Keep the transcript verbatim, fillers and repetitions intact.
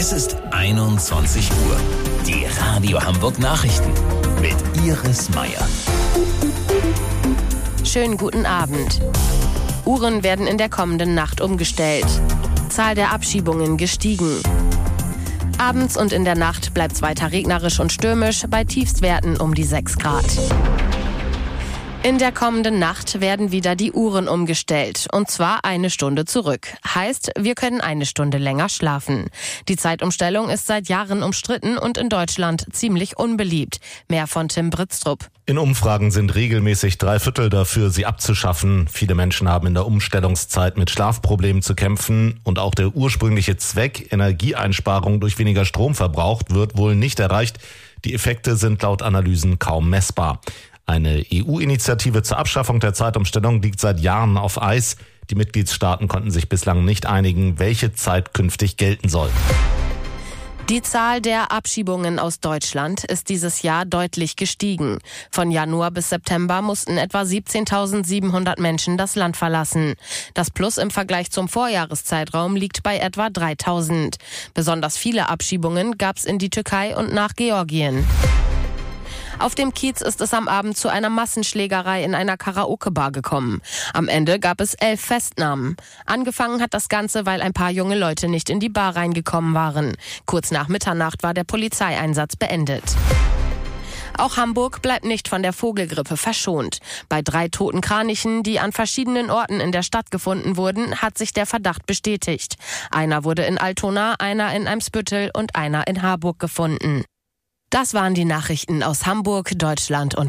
Es ist einundzwanzig Uhr. Die Radio Hamburg Nachrichten mit Iris Meier. Schönen guten Abend. Uhren werden in der kommenden Nacht umgestellt. Zahl der Abschiebungen gestiegen. Abends und in der Nacht bleibt es weiter regnerisch und stürmisch, bei Tiefstwerten um die sechs Grad. In der kommenden Nacht werden wieder die Uhren umgestellt, und zwar eine Stunde zurück. Heißt, wir können eine Stunde länger schlafen. Die Zeitumstellung ist seit Jahren umstritten und in Deutschland ziemlich unbeliebt. Mehr von Tim Britztrup. In Umfragen sind regelmäßig drei Viertel dafür, sie abzuschaffen. Viele Menschen haben in der Umstellungszeit mit Schlafproblemen zu kämpfen und auch der ursprüngliche Zweck, Energieeinsparung durch weniger Strom verbraucht, wird wohl nicht erreicht. Die Effekte sind laut Analysen kaum messbar. Eine E U-Initiative zur Abschaffung der Zeitumstellung liegt seit Jahren auf Eis. Die Mitgliedstaaten konnten sich bislang nicht einigen, welche Zeit künftig gelten soll. Die Zahl der Abschiebungen aus Deutschland ist dieses Jahr deutlich gestiegen. Von Januar bis September mussten etwa siebzehntausendsiebenhundert Menschen das Land verlassen. Das Plus im Vergleich zum Vorjahreszeitraum liegt bei etwa dreitausend. Besonders viele Abschiebungen gab es in die Türkei und nach Georgien. Auf dem Kiez ist es am Abend zu einer Massenschlägerei in einer Karaoke-Bar gekommen. Am Ende gab es elf Festnahmen. Angefangen hat das Ganze, weil ein paar junge Leute nicht in die Bar reingekommen waren. Kurz nach Mitternacht war der Polizeieinsatz beendet. Auch Hamburg bleibt nicht von der Vogelgrippe verschont. Bei drei toten Kranichen, die an verschiedenen Orten in der Stadt gefunden wurden, hat sich der Verdacht bestätigt. Einer wurde in Altona, einer in Eimsbüttel und einer in Harburg gefunden. Das waren die Nachrichten aus Hamburg, Deutschland und